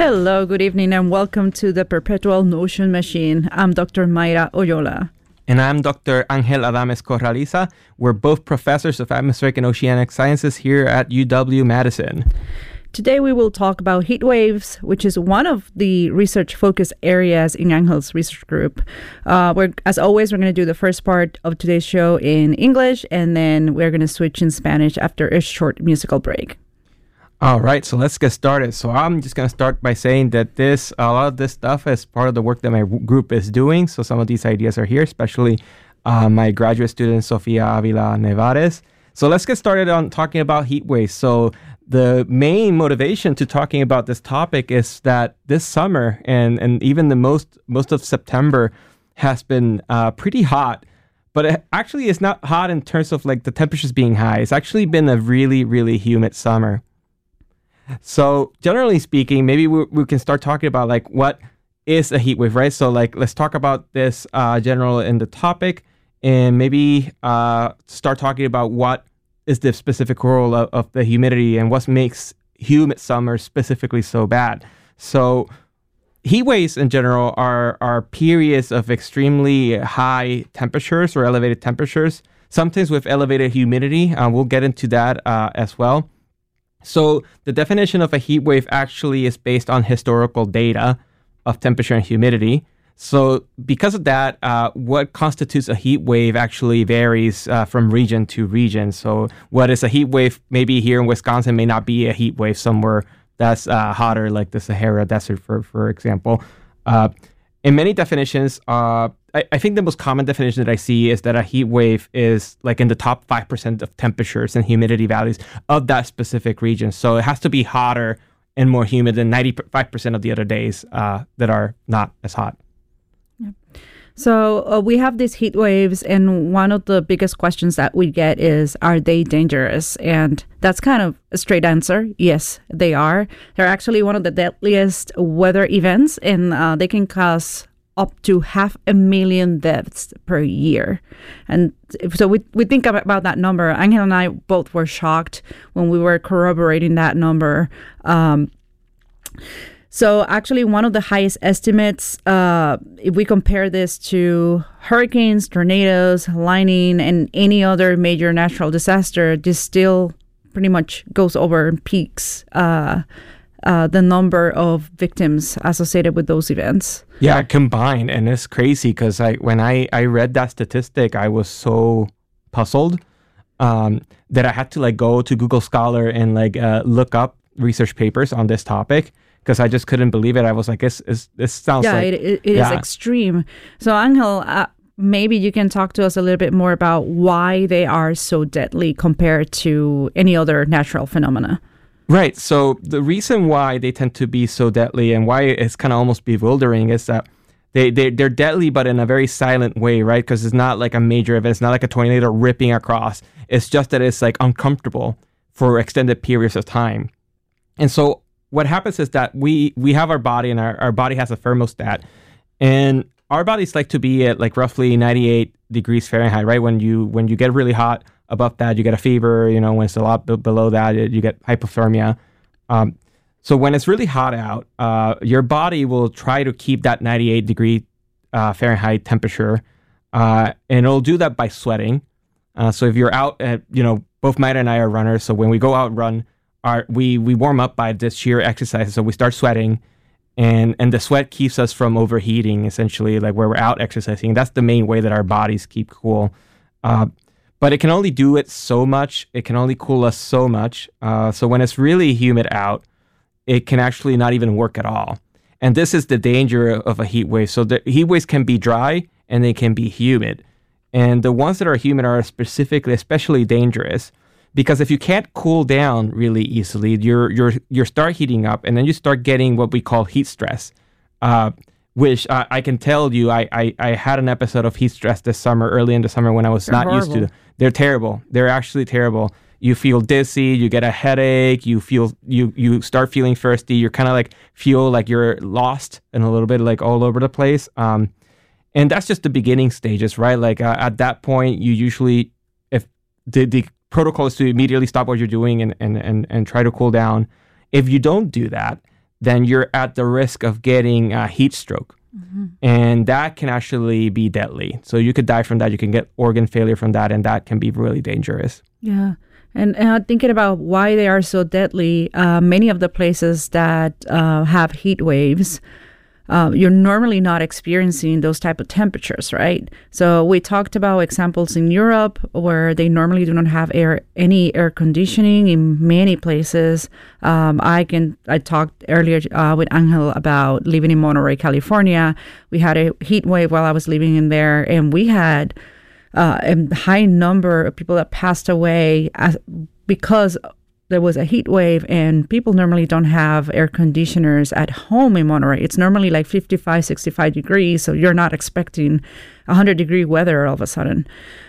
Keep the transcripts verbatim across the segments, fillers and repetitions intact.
Hello, good evening, and welcome to the Perpetual Notion Machine. I'm Doctor Mayra Oyola. And I'm Doctor Angel Adames Corraliza. We're both professors of atmospheric and oceanic sciences here at U W-Madison. Today we will talk about heat waves, which is one of the research focus areas in Angel's research group. Uh, we're, as always, we're going to do the first part of today's show in English, and then we're going to switch in Spanish after a short musical break. All right, so let's get started. So I'm just going to start by saying that this, a lot of this stuff is part of the work that my group is doing. So some of these ideas are here, especially uh, my graduate student, Sofia Avila Nevares. So let's get started on talking about heat waves. So the main motivation to talking about this topic is that this summer and, and even the most most of September has been uh, pretty hot. But it actually it's not hot in terms of like the temperatures being high. It's actually been a really, really humid summer. So generally speaking, maybe we, we can start talking about like what is a heat wave, right? So like let's talk about this uh, general in the topic and maybe uh, start talking about what is the specific role of, of the humidity and what makes humid summers specifically so bad. So heat waves in general are, are periods of extremely high temperatures or elevated temperatures, sometimes with elevated humidity. Uh, we'll get into that uh, as well. So the definition of a heat wave actually is based on historical data of temperature and humidity. So because of that, uh, what constitutes a heat wave actually varies uh, from region to region. So what is a heat wave maybe here in Wisconsin may not be a heat wave somewhere that's uh, hotter, like the Sahara Desert, for, for example. Uh, in many definitions, uh, I, I think the most common definition that I see is that a heat wave is like in the top five percent of temperatures and humidity values of that specific region. So it has to be hotter and more humid than ninety-five percent of the other days uh, that are not as hot. Yeah. So uh, we have these heat waves, and one of the biggest questions that we get is, are they dangerous? And that's kind of a straight answer. Yes, they are. They're actually one of the deadliest weather events, and uh, they can cause up to half a million deaths per year. And so we we think about that number. Angel and I both were shocked when we were corroborating that number. Um, so actually one of the highest estimates, uh, if we compare this to hurricanes, tornadoes, lightning, and any other major natural disaster, this still pretty much goes over and peaks uh Uh, the number of victims associated with those events. Yeah, combined. And it's crazy because I, when I, I read that statistic, I was so puzzled um, that I had to like go to Google Scholar and like uh, look up research papers on this topic because I just couldn't believe it. I was like, this, this, this sounds yeah, like... it, it, it yeah, is extreme. So Angel, uh, maybe you can talk to us a little bit more about why they are so deadly compared to any other natural phenomena. Right. So the reason why they tend to be so deadly and why it's kind of almost bewildering is that they, they, they're deadly, but in a very silent way, right? Because it's not like a major event. It's not like a tornado ripping across. It's just that it's like uncomfortable for extended periods of time. And so what happens is that we, we have our body and our, our body has a thermostat. And our bodies like to be at like roughly ninety-eight degrees Fahrenheit, right? When you when you get really hot, above that, you get a fever. You know, when it's a lot b- below that, you get hypothermia. Um, so when it's really hot out, uh, your body will try to keep that ninety-eight degree uh, Fahrenheit temperature, uh, and it'll do that by sweating. Uh, so if you're out, at, you know, both Mayra and I are runners. So when we go out and run, our, we we warm up by this sheer exercise. So we start sweating, and and the sweat keeps us from overheating. Essentially, like where we're out exercising. That's the main way that our bodies keep cool. Uh, But it can only do it so much. It can only cool us so much. Uh, so when it's really humid out, it can actually not even work at all. And this is the danger of a heat wave. So the heat waves can be dry and they can be humid. And the ones that are humid are specifically, especially dangerous because if you can't cool down really easily, you're you're you start heating up, and then you start getting what we call heat stress. Uh, which uh, I can tell you, I, I I had an episode of heat stress this summer, early in the summer when I was They're not horrible. used to. They're terrible. They're actually terrible. You feel dizzy, you get a headache, you feel you you start feeling thirsty. You're kind of like feel like you're lost and a little bit like all over the place. Um, and that's just the beginning stages, right? Like uh, at that point, you usually, if the the protocol is to immediately stop what you're doing and and and and try to cool down. If you don't do that, then you're at the risk of getting a heat stroke. Mm-hmm. And that can actually be deadly. So you could die from that. You can get organ failure from that, and that can be really dangerous. Yeah. And, and thinking about why they are so deadly, uh, many of the places that uh, have heat waves, uh, you're normally not experiencing those type of temperatures, right? So we talked about examples in Europe where they normally do not have air any air conditioning in many places. Um, I can I talked earlier uh, with Angel about living in Monterey, California. We had a heat wave while I was living in there, and we had uh, a high number of people that passed away as, because there was a heat wave, and people normally don't have air conditioners at home in Monterey. It's normally like fifty-five, sixty-five degrees, so you're not expecting one hundred degree weather all of a sudden.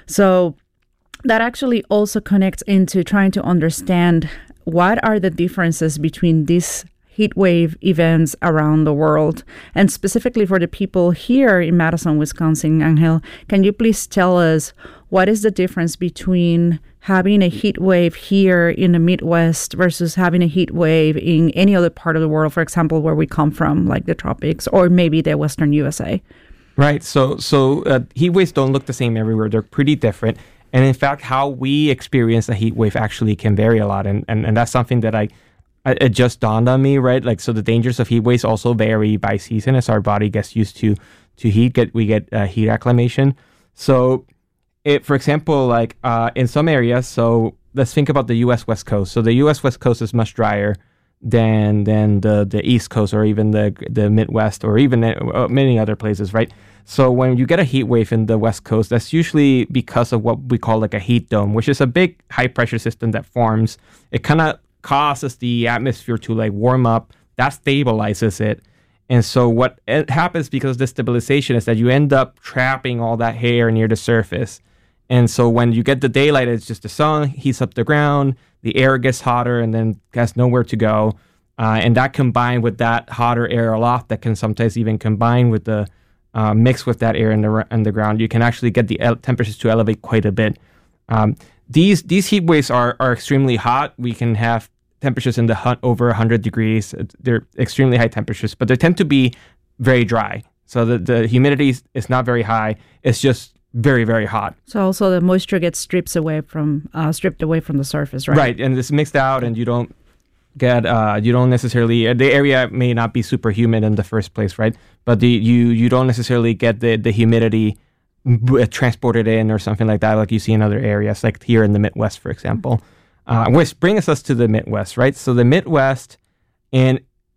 So that actually also connects into trying to understand what are the differences between these heat wave events around the world. And specifically for the people here in Madison, Wisconsin, Angel, can you please tell us what is the difference between having a heat wave here in the Midwest versus having a heat wave in any other part of the world, for example, where we come from, like the tropics, or maybe the Western U S A? Right. So so uh, heat waves don't look the same everywhere. They're pretty different. And in fact, how we experience a heat wave actually can vary a lot. And, and, and that's something that I, I, it just dawned on me, right? Like, so the dangers of heat waves also vary by season as our body gets used to, to heat, get we get uh, heat acclimation. So it, for example, like uh, in some areas, so let's think about the U S West Coast. So the U S West Coast is much drier than than the, the East Coast or even the the Midwest or even uh, many other places, right? So when you get a heat wave in the West Coast, that's usually because of what we call like a heat dome, which is a big high pressure system that forms. It kind of causes the atmosphere to like warm up. That stabilizes it. And so what it happens because of this stabilization is that you end up trapping all that air near the surface. And so when you get the daylight, it's just the sun heats up the ground, the air gets hotter, and then has nowhere to go. Uh, and that combined with that hotter air aloft that can sometimes even combine with the uh, mix with that air in the in the ground, you can actually get the ele- temperatures to elevate quite a bit. Um, these these heat waves are are extremely hot. We can have temperatures in the hu- over one hundred degrees. They're extremely high temperatures, but they tend to be very dry. So the, the humidity is, is not very high. It's just very, very hot. So also the moisture gets stripped away from uh, stripped away from the surface, right? Right, and it's mixed out, and you don't get uh, you don't necessarily uh, the area may not be super humid in the first place, right? But the you you don't necessarily get the the humidity b- transported in or something like that, like you see in other areas, like here in the Midwest, for example. Uh, which brings us to the Midwest, right? So the Midwest, and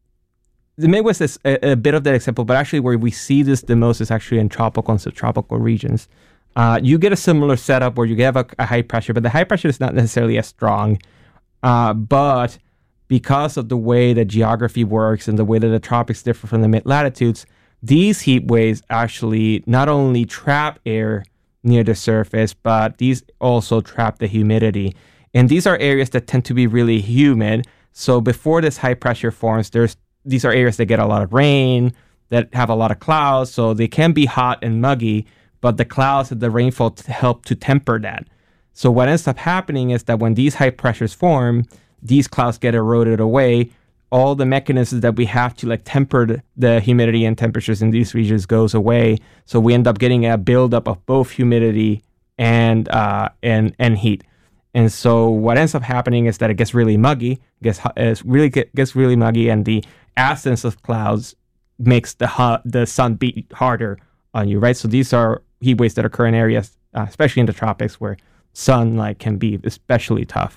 the Midwest is a, a bit of that example, but actually where we see this the most is actually in tropical and subtropical regions. Uh, you get a similar setup where you have a, a high pressure, but the high pressure is not necessarily as strong. Uh, but because of the way the geography works and the way that the tropics differ from the mid-latitudes, these heat waves actually not only trap air near the surface, but these also trap the humidity. And these are areas that tend to be really humid. So before this high pressure forms, there's these are areas that get a lot of rain, that have a lot of clouds. So they can be hot and muggy, but the clouds and the rainfall t- help to temper that. So what ends up happening is that when these high pressures form, these clouds get eroded away. All the mechanisms that we have to like temper the humidity and temperatures in these regions goes away. So we end up getting a buildup of both humidity and uh, and and heat. And so what ends up happening is that it gets really muggy, gets it's really gets really muggy, and the absence of clouds makes the hot, the sun beat harder on you, right? So these are heat waves that occur in areas, uh, especially in the tropics, where sunlight can be especially tough.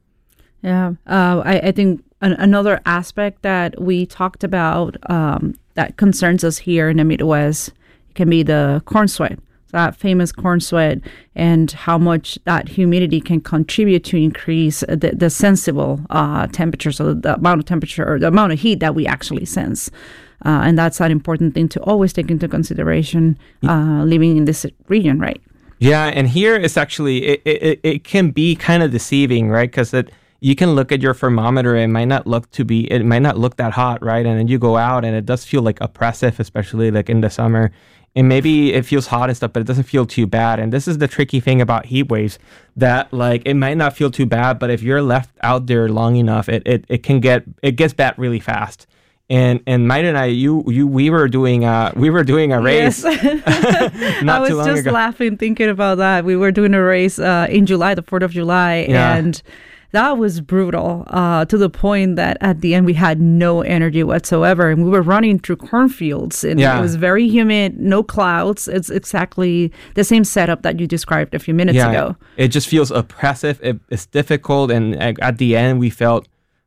Yeah, uh, I, I think an, another aspect that we talked about um, that concerns us here in the Midwest can be the corn sweat. That famous corn sweat, and how much that humidity can contribute to increase the, the sensible uh, temperature, so the amount of temperature or the amount of heat that we actually sense. Uh, and that's an important thing to always take into consideration uh, living in this region, right? Yeah, and here it's actually, it, it, it can be kind of deceiving, right? Because it you can look at your thermometer, it might not look to be, it might not look that hot, right? And then you go out and it does feel like oppressive, especially like in the summer. And maybe it feels hot and stuff, but it doesn't feel too bad. And this is the tricky thing about heat waves, that like it might not feel too bad, but if you're left out there long enough, it it, it can get it gets bad really fast. And and Mayra and I, you you we were doing uh we were doing a race. Yes. not I was too long just ago. laughing thinking about that. We were doing a race uh, in July, the fourth of July, Yeah. and that was brutal uh, to the point that at the end we had no energy whatsoever, and we were running through cornfields, and Yeah. it was very humid, no clouds. It's exactly the same setup that you described a few minutes yeah, ago. it just feels oppressive. It, it's difficult, and uh, at the end we felt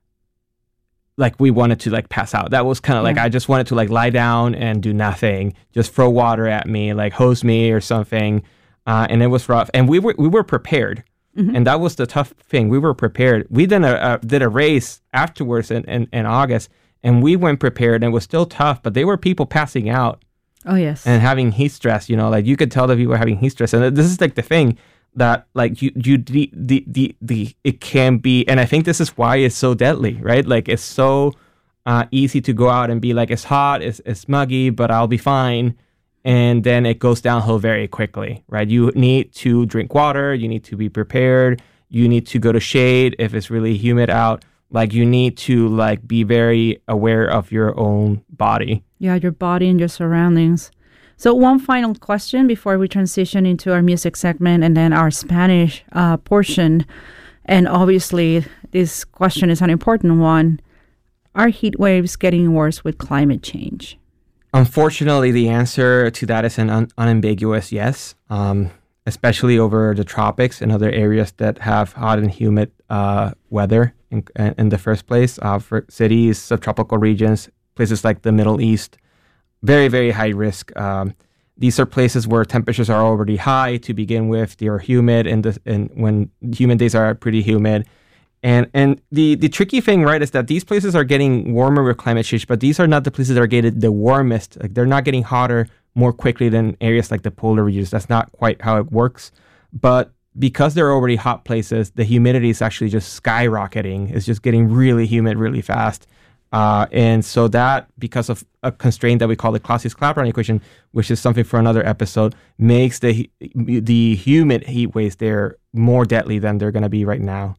like we wanted to like pass out. That was kind of like Yeah. I just wanted to like lie down and do nothing, just throw water at me, like hose me or something. Uh, and it was rough. And we were we were prepared, Mm-hmm. and that was the tough thing. We were prepared. We then uh, did a race afterwards in, in in August, and we went prepared, and it was still tough. But there were people passing out Oh yes. and having heat stress. You know, like you could tell that people were having heat stress, and this is like the thing that like you you the the the, the it can be, and I think this is why it's so deadly, right? Like it's so uh, easy to go out and be like it's hot, it's it's muggy, but I'll be fine, and then it goes downhill very quickly, right? You need to drink water, you need to be prepared, you need to go to shade if it's really humid out. Like you need to like be very aware of your own body. Yeah, your body and your surroundings. So one final question before we transition into our music segment and then our Spanish uh, portion. And obviously, this question is an important one. Are heat waves getting worse with climate change? Unfortunately, the answer to that is an un- unambiguous yes, um, especially over the tropics and other areas that have hot and humid uh, weather in, in the first place. Uh, for cities, subtropical regions, places like the Middle East, very, very high risk. Um, these are places where temperatures are already high to begin with. They are humid, and the, and when humid days are pretty humid. And and the, the tricky thing, right, is that these places are getting warmer with climate change, but these are not the places that are getting the warmest. Like they're not getting hotter more quickly than areas like the polar regions. That's not quite how it works. But because they're already hot places, the humidity is actually just skyrocketing. It's just getting really humid really fast. Uh, and so that, because of a constraint that we call the Clausius-Clapeyron equation, which is something for another episode, makes the the humid heat waves there more deadly than they're going to be right now.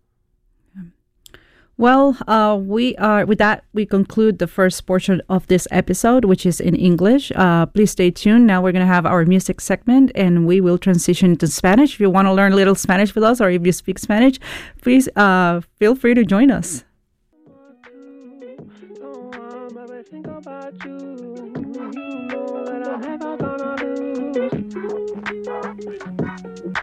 Well, uh, we are with that. We conclude the first portion of this episode, which is in English. Uh, please stay tuned. Now we're going to have our music segment, and we will transition to Spanish. If you want to learn a little Spanish with us, or if you speak Spanish, please uh, feel free to join us. Think about you, you know that I'm never gonna lose.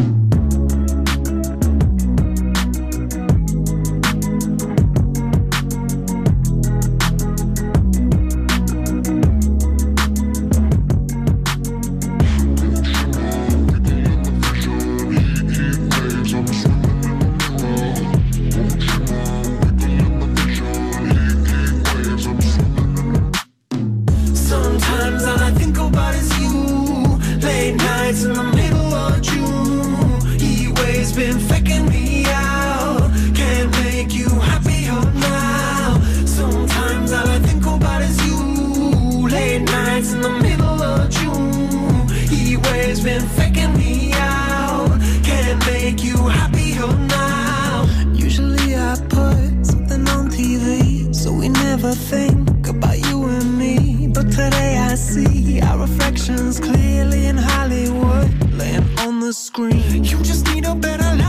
Sometimes all I think about is you. Late nights in the middle of June. Heat waves been faking me out. Can't make you happier now. Sometimes all I think about is you. Late nights in the middle of June. Heat waves been faking me out. Can't make you happier now. Usually I put something on T V, so we never think about you and me. But today I see our reflections clearly in Hollywood, laying on the screen. You just need a better life.